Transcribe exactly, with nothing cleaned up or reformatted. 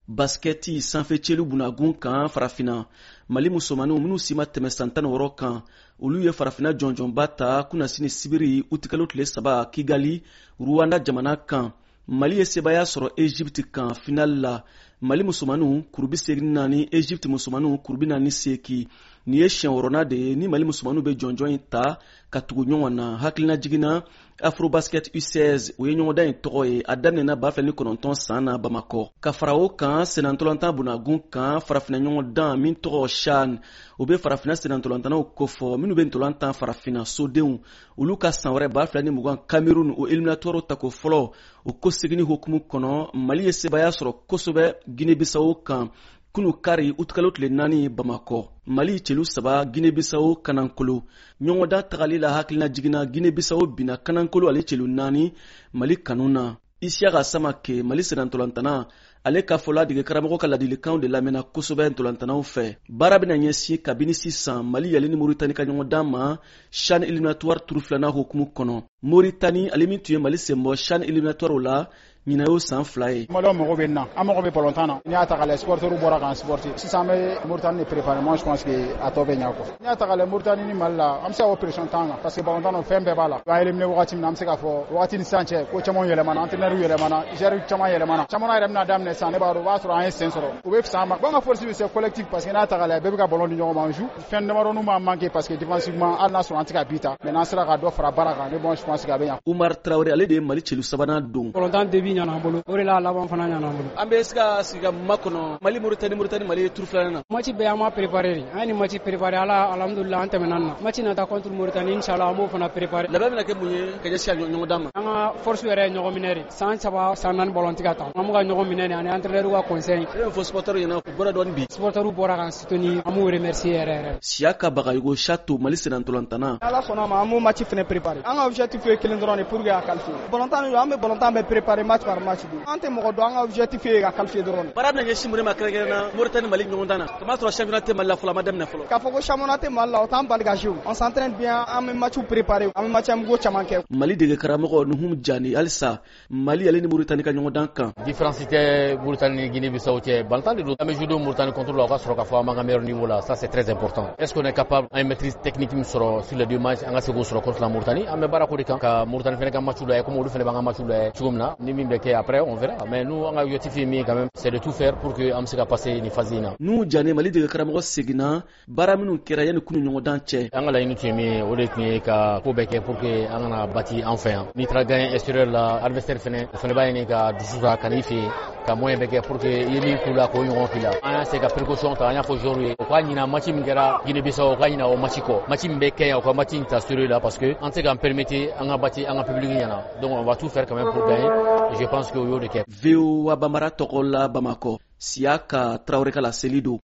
basketi sanfɛ celu bunagun kan farafina mali musomaniw minnu si ma tɛmɛ san tan ni wɔɔrɔ kan olu ye farafina jɔnjɔnba ta kunasini sibiri utikalo tile saba kigali ruwanda jamana kan. mali ye sebaya sɔrɔ egypte kan final la. mali musomaniw kurubi segin naani egypte musomaniw kurubi naani seki. ni ye siɲɛ wɔɔrɔnan de ye ni mali musomaniw bɛ jɔnjɔn in ta ka tugu ɲɔgɔn na. hakilina jiginna afrobasket u seize o ye ɲɔgɔndan in tɔgɔ ye a daminɛna ba fila ni kɔnɔntɔn san na bamakɔ. ka fara o kan senatɔlɔntan bunagun kan farafina ɲɔgɔndan min tɔgɔ shan o bɛ farafina senatɔlɔntanaw kofɔ minnu bɛ ntɔlɔntan farafina sodenw olu ka san wɛrɛ ba fila ni mugan cameroun o eliminatoire tako fɔlɔ o ko segini hukumu kɔnɔ mali ye sebaya sɔrɔ kosɛbɛ guinée-bissau kan kunu kari utikalo tile naani bamakɔ. mali celu saba guinée-bissau kanankolo ɲɔgɔndan tagali la hakilina jiginna guinée-bissau bina kanankolo ale celu naani mali kanu na. isiaka samake mali senatɔlɔntana ale ka fɔ ladege karamɔgɔ ka ladilikanw de lamɛnna kosɛbɛ ntɔlɔntanaw fɛ. baara bɛna ɲɛsin kabini sisan mali yɛlɛ ni moritani ka ɲɔgɔndan ma chan eliminatoire turu filanan hukumu kɔnɔ. moritani ale min tun ye mali senbɔ chan eliminatoire la ɲina y'o san fila ye. mali mago bɛ na an mago bɛ bɔlɔntan na. n'i y'a ta k'a lajɛ sporteurs bɔra k'an supporter sisan an bɛ moritani de préparer. moi je pense que a tɔ bɛ ɲɛ quoi. n'i y'a ta k'a lajɛ moritani ni mali la an bɛ se ka o pression t'an kan parce que bɔlɔntan na fɛn bɛɛ b'a la. an éliminer wagati min na an bɛ se k'a fɔ wagati ni sisan cɛ ko caman yɛlɛmana entraîneur yɛlɛmana joueurs caman yɛlɛmana caman yɛrɛ bɛna daminɛ sisan ne b'a dɔn o b'a sɔrɔ an ye sen sɔrɔ o bɛ fisaya an ma. bon an ka force bɛ se collectif parce que n'a ta k'a lajɛ bɛɛ bɛ ka ballon di ɲɔgɔn ma on joue. fɛn damadɔnin b'an manquer parce que défensivement hali n'a sɔrɔ an tɛ ka bi ta mais n'an sera ka dɔ fara baara kan ne bon je pense que a bɛ ɲɛ. umar traoré ale de ye mali celu sabanan don. bɔlɔntan début ɲana an bolo o de la laban fana ɲana an bolo. an bɛ se ka sigi ka makɔnɔ mali moritani moritani mali ye turu filanan na. match bɛɛ an m'a préparé de an ye nin match préparé ala alhamdulilah an tɛmɛna nin na. match nata contre moritani inshallah an b'o fana préparé. labɛn bɛna kɛ mun ye ka ɲɛsin a ɲɔgɔndan ma. an ka force yɛrɛ ye ɲɔgɔn minɛ de san saba san naani bɔlɔn tigɛ ta an bɛ ka ɲɔgɔn minɛ de ani entraîneur ka conseil. e bɛ fɔ supporters ɲɛna k'u bɔra dɔɔni bi. supporters bɔra k'an soutenir an b'u remercier yɛrɛ yɛrɛ. siyaka bagayogo chateau mali senatɔlɔntana. ala sɔnna ma an b'o match fana préparé. an ka objectif ye kelen dɔrɔn de pour que a qualifier. bɔlɔntan an bɛ bɔlɔntan bɛ préparé match par match de. an tɛ mɔgɔ dɔn an ka objectif ye ka qualifier dɔrɔn. baara bɛna ɲɛsin mun de ma kɛrɛnkɛrɛnna moritani mali ɲɔgɔndan na kama sɔrɔ championnat tɛ mali la fɔlɔ a ma daminɛ fɔlɔ. k'a fɔ ko championnat tɛ mali la o t'an bali ka jouer. on s'entraîne bien an bɛ match préparé an bɛ match amigo caman kɛ. mali dege karamɔgɔ nuhum jani halisa mali ale ni moritani ka ɲɔgɔndan kan. différence tɛ moritani ni guinée-bissau cɛ ballontan de don an bɛ jouer moritani contre la o ka sɔrɔ k'a fɔ an b'an ka meilleur niveau la ça c'est très important. est ce qu'on est capable an ye maîtrise technique min sɔrɔ sur les deux matchs an ka se k'o sɔrɔ contre la moritani an bɛ baara ko de kan ka moritani fana ka match lajɛ comme olu fana b'an ka match lajɛ cogo min na ni min bɛ kɛ après on verra mais nous an ka objectif ye min ye quand même c'est de tout faire pour que an bɛ se ka passer nin phase in na. n'u jane mali dege karamɔgɔ seginna baara minnu kɛra yanni kunu ɲɔgɔndan cɛ. an ka laɲini tun ye min ye o de tun ye ka ko bɛɛ kɛ pour que an kana bati an fɛ yan. n'i taara gagner extérieur la adversaire fana o fana b'a ɲini ka dusu ta ka n'i fɛ yen ka moyen bɛɛ kɛ pour que i ye min k'u la k'o ɲɔgɔn k'i la. an y'a se ka précaution ta an y'a fɔ joueurs ye o ka ɲina match min kɛra guinée-bissau o ka ɲina o match kɔ match min bɛ kɛ yan o ka match in ta sérieux la parce que an tɛ k'an permettre an ka bati an ka public ɲɛna donc on va tout faire quand même pour gagner et je pense que o y'o de kɛ. V O A Bambara tɔgɔ la Bamakɔ siyaka Traoré ka laseli don.